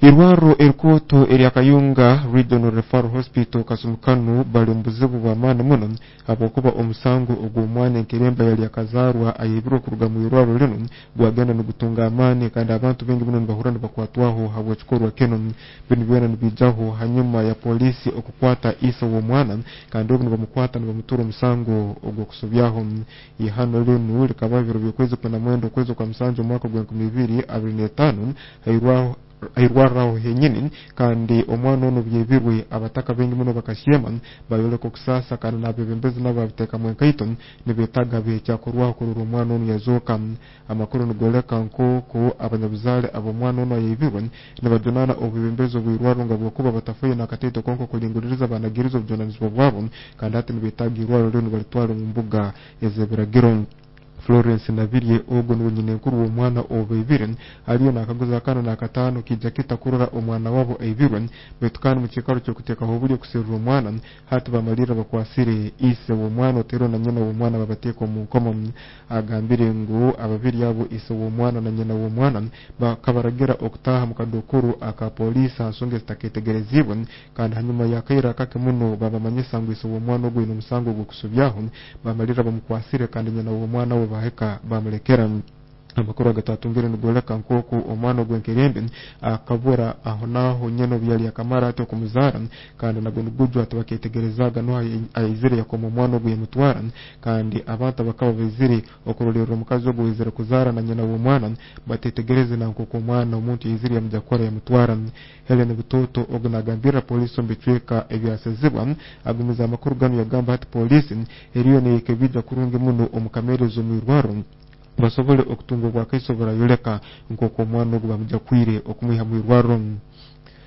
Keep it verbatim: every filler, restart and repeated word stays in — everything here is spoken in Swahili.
Irwaro Erkoto Eriakayunga Regional Referral Hospital Kasumukanu bali mbuzibu bwa maana muno abokuba omusango ogw'omwana enkiremba yali akazarwa ayibiro kuruga mu irwaro lino gwagenda nugutunga amani kandi abantu bengi muno bahura bakwatwaho habwo kikorwa keno bino byona nibijaho hanyuma ya polisi okukwata isa wo mwana kandi obu bamukwata nibamutura omusango ogwo kusubyaho ihano lino likababiro byokwezi kwa mwendo kwezi kwa msanjo mwaka gwa bibiri abiri na tano hairwaho airwaraho henyini kandi omwana ono byebirwe abataka bengi muno bakashema bayole ko kusasa kandi nabebembezi nababiteka mwenkaito nibetaga be cyakorwaho kurura omwana ono yazoka amakuru nugoleka nko ko abanyabuzale abo mwana ono yebirwe nibadonana obubembezo bwirwaro ngabo kuba batafuye nakateto konko kulinguririza banagirizo bjonanizwa bwabo kandi ati nibetaga irwaro leno balitwara mu mbuga ezebiragiro Florence Nabirie ogo n'unyine kuri uwo mwana obebire aliyo nakaguza kana nakatano kijja kitakurura omwana wabo ebirwe betukana mu kikaro cyo kuteka ho buri kusirura omwana hati bamalira bakwasire ise wo mwana otero na nyina wo mwana babateko mu komo agambire ngo ababiri yabo ise wo mwana na nyina wo mwana bakabaragira okutaha mu kadokuru aka polisi asonge staketegerezibwe kandi hanyuma yakaira kake muno babamanyisa ngo ise wo mwana ogwe no musango gwo kusubyaho bamalira bamukwasire kandi nyina wo mwana wo baheka bamulekera amakuru agatatumbire nugoleka nkoko omwana gwenkerembe akabura aho naho nyeno byali akamara ate kumuzara kandi nago nugujo atabaketegerezaga no ayizire yakoma omwana gwe mutwara kandi abantu bakaba bizire okurolera omukazi ogwe izire kuzara na nyina wo mwana batetegereze na nkoko omwana omuntu yizire yamjakora yamutwara Helen Butoto ogunagambira polisi ombicweka ebyasezibwa agumiza amakuru gano yagamba hati polisi eriyo nekebija kurungi muno omukamerezo mu irwaro basobole okutungo kwa kaisobora yoleka nkoko mwana ogwa mjakwire okumuha mu irwaro